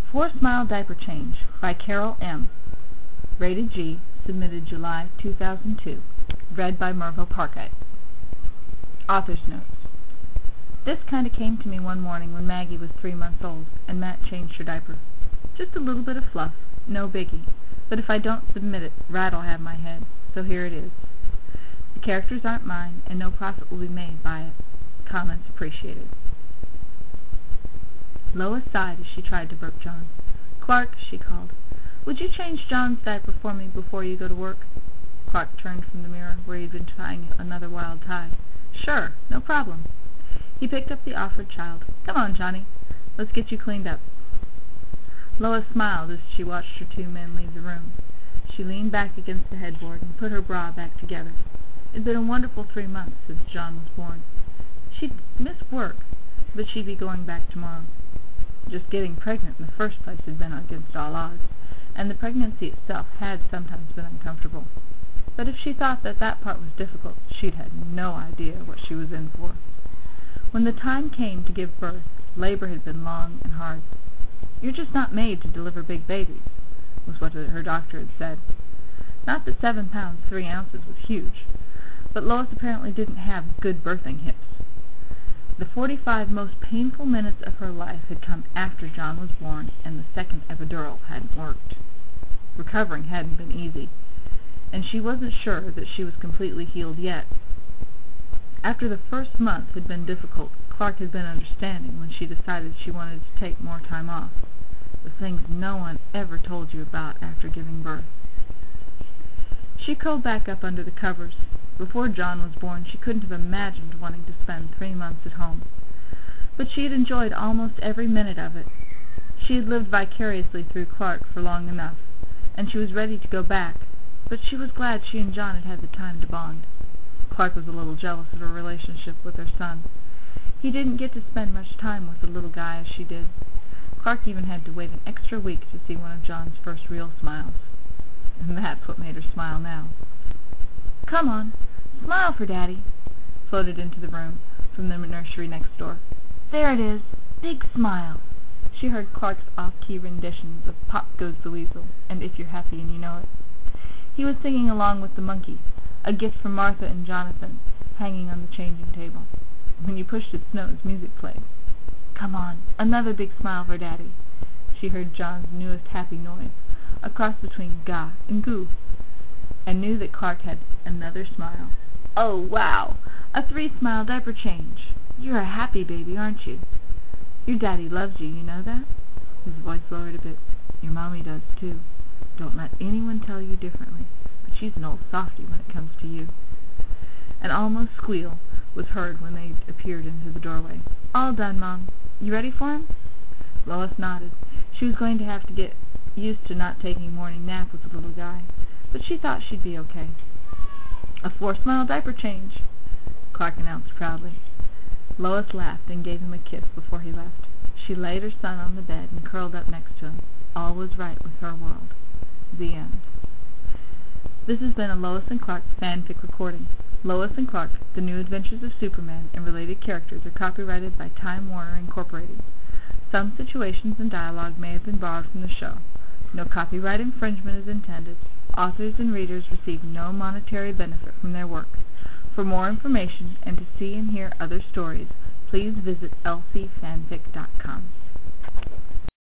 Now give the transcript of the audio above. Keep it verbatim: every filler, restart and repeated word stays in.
Four Smile Diaper Change by Carol M. Rated G. Submitted July two thousand two. Read by Merville Parkite. Author's Notes. This kind of came to me one morning when Maggie was three months old and Matt changed her diaper. Just a little bit of fluff, no biggie, but if I don't submit it, Rat'll have my head, so here it is. The characters aren't mine, and no profit will be made by it. Comments appreciated. Lois sighed as she tried to burp John. "Clark," she called, "would you change John's diaper for me before you go to work?" Clark turned from the mirror where he had been tying another wild tie. "Sure, no problem." He picked up the offered child. "Come on, Johnny. Let's get you cleaned up." Lois smiled as she watched her two men leave the room. She leaned back against the headboard and put her bra back together. It had been a wonderful three months since John was born. She'd miss work, but she'd be going back tomorrow. Just getting pregnant in the first place had been against all odds, and the pregnancy itself had sometimes been uncomfortable. But if she thought that that part was difficult, she'd had no idea what she was in for. When the time came to give birth, labor had been long and hard. "You're just not made to deliver big babies," was what her doctor had said. Not that seven pounds three ounces was huge, but Lois apparently didn't have good birthing hips. The forty-five most painful minutes of her life had come after John was born, and the second epidural hadn't worked. Recovering hadn't been easy, and she wasn't sure that she was completely healed yet. After the first month had been difficult, Clark had been understanding when she decided she wanted to take more time off. The things no one ever told you about after giving birth. She curled back up under the covers. Before John was born, she couldn't have imagined wanting to spend three months at home. But she had enjoyed almost every minute of it. She had lived vicariously through Clark for long enough, and she was ready to go back, but she was glad she and John had had the time to bond. Clark was a little jealous of her relationship with her son. He didn't get to spend much time with the little guy as she did. Clark even had to wait an extra week to see one of John's first real smiles. And that's what made her smile now. "Come on, smile for Daddy," floated into the room from the nursery next door. "There it is, big smile." She heard Clark's off-key renditions of Pop Goes the Weasel and If You're Happy and You Know It. He was singing along with the monkey, a gift from Martha and Jonathan, hanging on the changing table. When you pushed its nose, music played. "Come on, another big smile for Daddy." She heard John's newest happy noise, a cross between ga and goo, and knew that Clark had another smile. "Oh, wow! A three-smile diaper change. You're a happy baby, aren't you? Your daddy loves you, you know that?" His voice lowered a bit. "Your mommy does, too. Don't let anyone tell you differently, but she's an old softy when it comes to you." An almost squeal was heard when they appeared into the doorway. "All done, Mom. You ready for him?" Lois nodded. She was going to have to get used to not taking morning nap with the little guy, but she thought she'd be okay. "A four-smile diaper change," Clark announced proudly. Lois laughed and gave him a kiss before he left. She laid her son on the bed and curled up next to him. All was right with her world. The end. This has been a Lois and Clark fanfic recording. Lois and Clark, The New Adventures of Superman, and related characters are copyrighted by Time Warner Incorporated. Some situations and dialogue may have been borrowed from the show. No copyright infringement is intended. Authors and readers receive no monetary benefit from their work. For more information and to see and hear other stories, please visit L C fanfic dot com.